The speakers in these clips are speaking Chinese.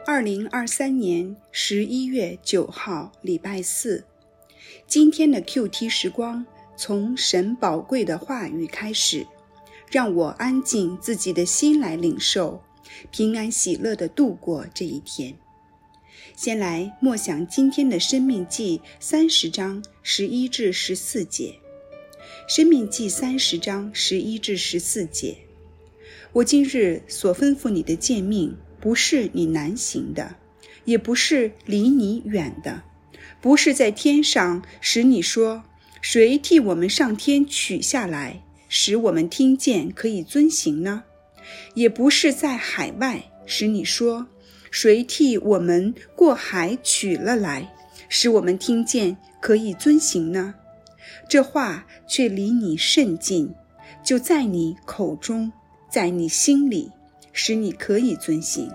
2023年11月9号，礼拜四。今天的 QT 时光从神宝贵的话语开始，让我安静自己的心来领受，平安喜乐地度过这一天。先来默想今天的申命记30章11至14节。申命记30章11至14节，我今日所吩咐你的诫命，不是你难行的，也不是离你远的，不是在天上使你说，谁替我们上天取下来，使我们听见可以遵行呢？也不是在海外使你说，谁替我们过海取了来，使我们听见可以遵行呢？这话却离你甚近，就在你口中，在你心里，使你可以遵行。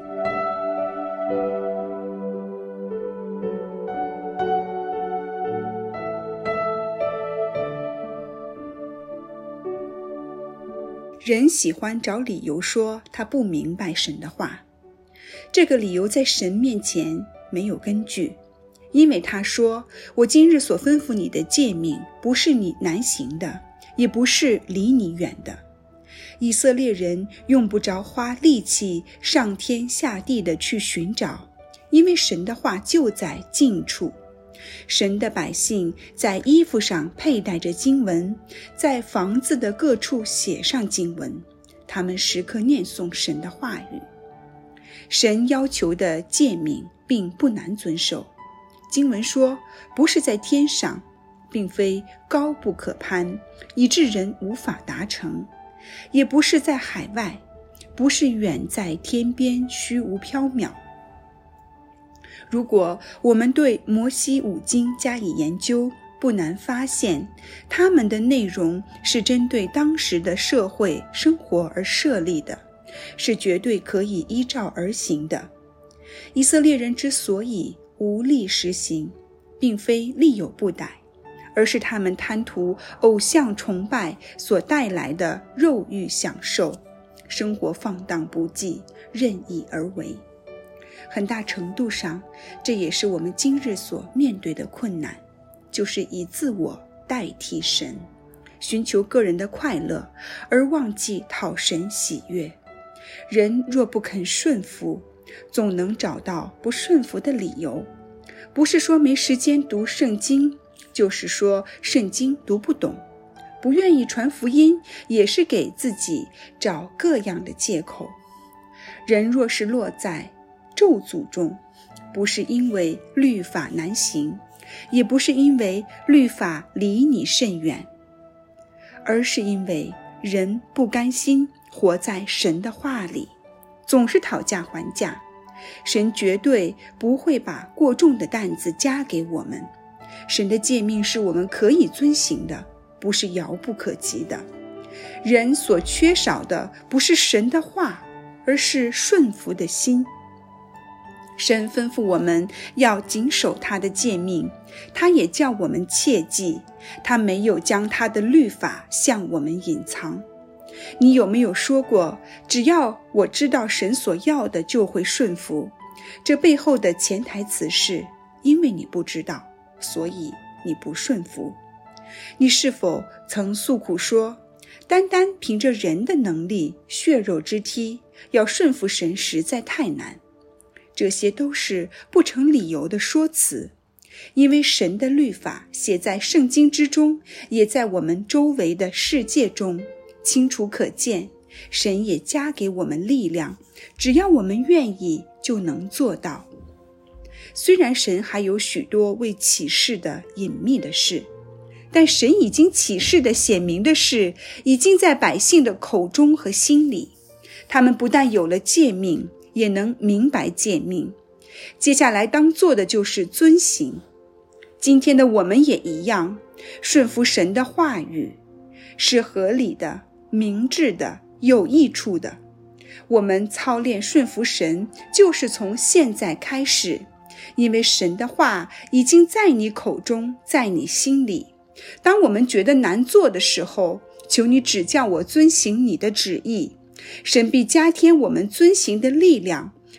人喜欢找理由说他不明白神的话，这个理由在神面前没有根据，因为他说，我今日所吩咐你的诫命，不是你难行的，也不是离你远的。以色列人用不着花力气上天下地的去寻找，因为神的话就在近处。神的百姓在衣服上佩戴着经文，在房子的各处写上经文，他们时刻念诵神的话语。神要求的诫命并不难遵守，经文说，不是在天上，并非高不可攀，以致人无法达成，也不是在海外，不是远在天边虚无缥缈。如果我们对摩西五经加以研究，不难发现，它们的内容是针对当时的社会生活而设立的，是绝对可以依照而行的。以色列人之所以无力实行，并非力有不逮，而是他们贪图偶像崇拜所带来的肉欲享受，生活放荡不羁，任意而为。很大程度上，这也是我们今日所面对的困难，就是以自我代替神，寻求个人的快乐，而忘记讨神喜悦。人若不肯顺服，总能找到不顺服的理由，不是说没时间读圣经，就是说圣经读不懂，不愿意传福音，也是给自己找各样的借口。人若是落在咒诅中，不是因为律法难行，也不是因为律法离你甚远，而是因为人不甘心活在神的话里，总是讨价还价。神绝对不会把过重的担子加给我们，神的诫命是我们可以遵行的，不是遥不可及的。人所缺少的不是神的话，而是顺服的心。神吩咐我们要谨守他的诫命，他也叫我们切记，他没有将他的律法向我们隐藏。你有没有说过，只要我知道神所要的就会顺服？这背后的潜台词是，因为你不知道，所以你不顺服。你是否曾诉苦说，单单凭着人的能力、血肉之体，要顺服神实在太难？这些都是不成理由的说辞，因为神的律法写在圣经之中，也在我们周围的世界中清楚可见。神也加给我们力量，只要我们愿意就能做到。虽然神还有许多未启示的隐秘的事，但神已经启示的显明的事，已经在百姓的口中和心里。他们不但有了诫命，也能明白诫命，接下来当做的就是遵行。今天的我们也一样，顺服神的话语是合理的、明智的、有益处的。我们操练顺服神，就是从现在开始，因为神的话已经在你口中，在你心里。当我们觉得难做的时候，求你指教我遵行你的旨意，神必加添我们遵行的力量，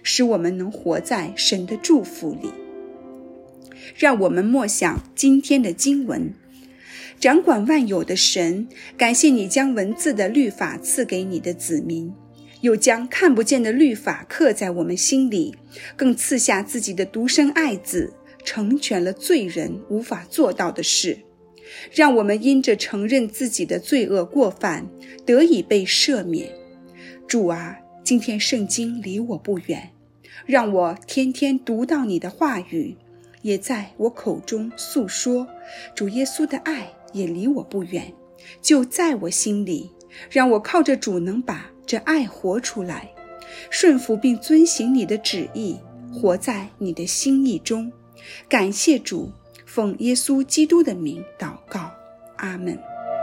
使我们能活在神的祝福里。让我们默想今天的经文。掌管万有的神，感谢你将文字的律法赐给你的子民，又将看不见的律法刻在我们心里，更赐下自己的独生爱子，成全了罪人无法做到的事，让我们因着承认自己的罪恶过犯，得以被赦免。主啊，今天圣经离我不远，让我天天读到你的话语，也在我口中诉说。主耶稣的爱也离我不远，就在我心里，让我靠着主能把这爱活出来，顺服并遵行你的旨意，活在你的心意中。感谢主，奉耶稣基督的名祷告，阿们。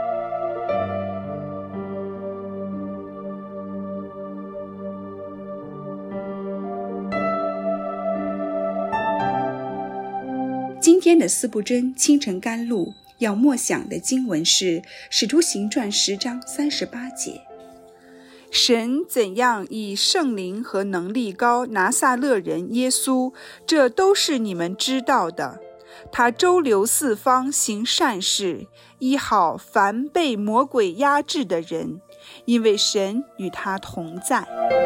今天的四部真清晨甘露要默想的经文是《使徒行传》10章38节。神怎样以圣灵和能力膏拿撒勒人耶稣，这都是你们知道的。他周流四方行善事，医好凡被魔鬼压制的人，因为神与他同在。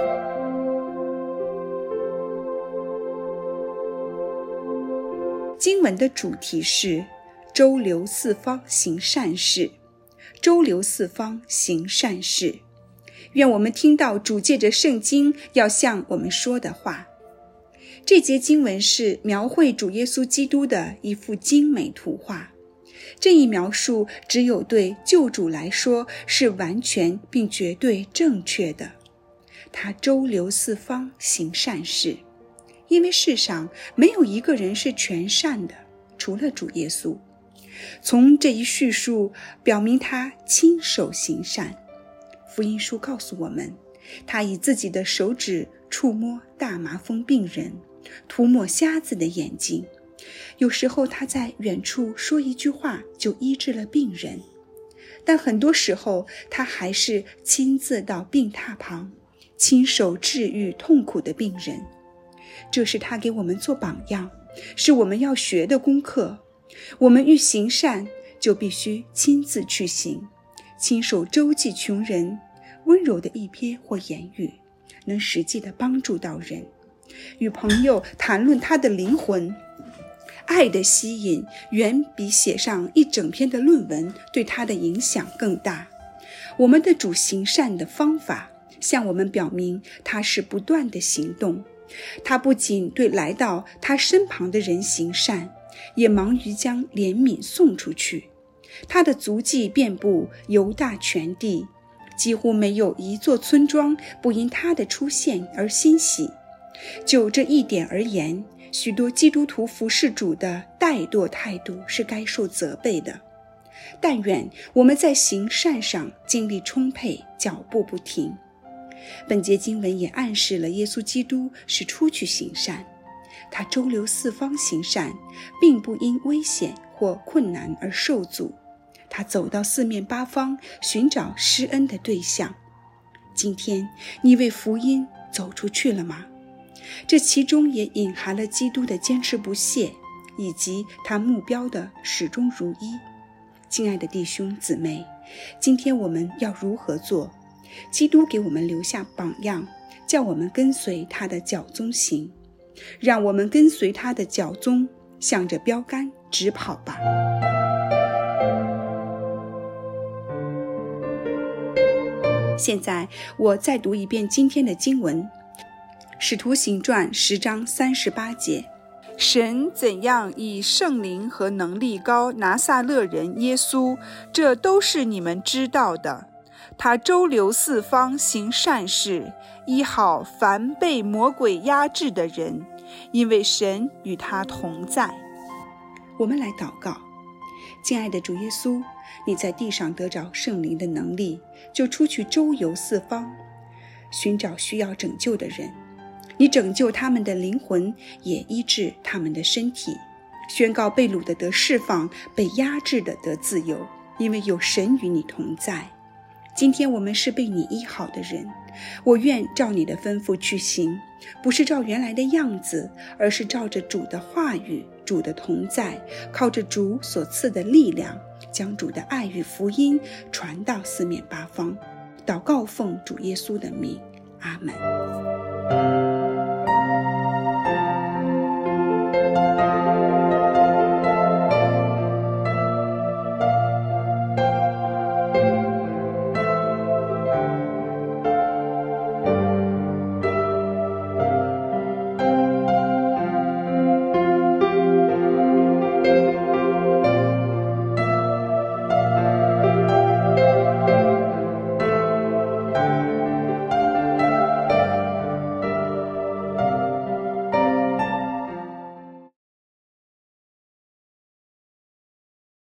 经文的主题是周流四方行善事，周流四方行善事。愿我们听到主借着圣经要向我们说的话。这节经文是描绘主耶稣基督的一幅精美图画。这一描述只有对救主来说是完全并绝对正确的。他周流四方行善事，因为世上没有一个人是全善的，除了主耶稣。从这一叙述表明他亲手行善。福音书告诉我们，他以自己的手指触摸大麻风病人，涂抹瞎子的眼睛。有时候他在远处说一句话就医治了病人，但很多时候他还是亲自到病榻旁，亲手治愈痛苦的病人。这是他给我们做榜样，是我们要学的功课。我们欲行善，就必须亲自去行，亲手周济穷人，温柔的一瞥或言语，能实际的帮助到人。与朋友谈论他的灵魂，爱的吸引远比写上一整篇的论文对他的影响更大。我们的主行善的方法，向我们表明他是不断的行动。他不仅对来到他身旁的人行善，也忙于将怜悯送出去。他的足迹遍布犹大全地，几乎没有一座村庄不因他的出现而欣喜。就这一点而言，许多基督徒服事主的怠惰态度是该受责备的。但愿我们在行善上精力充沛，脚步不停。本节经文也暗示了耶稣基督是出去行善，他周流四方行善，并不因危险或困难而受阻。他走到四面八方，寻找施恩的对象。今天你为福音走出去了吗？这其中也隐含了基督的坚持不懈，以及他目标的始终如一。亲爱的弟兄姊妹，今天我们要如何做？基督给我们留下榜样，叫我们跟随他的脚踪行。让我们跟随他的脚踪，向着标杆直跑吧。现在我再读一遍今天的经文，使徒行传10章38节。神怎样以圣灵和能力膏拿撒勒人耶稣，这都是你们知道的。他周流四方行善事，医好凡被魔鬼压制的人，因为神与他同在。我们来祷告。亲爱的主耶稣，你在地上得着圣灵的能力，就出去周游四方，寻找需要拯救的人。你拯救他们的灵魂，也医治他们的身体，宣告被掳的得释放，被压制的得自由，因为有神与你同在。 今天我们是被你医好的人，我愿照你的吩咐去行，不是照原来的样子，而是照着主的话语，主的同在，靠着主所赐的力量，将主的爱与福音传到四面八方。祷告奉主耶稣的名，阿们。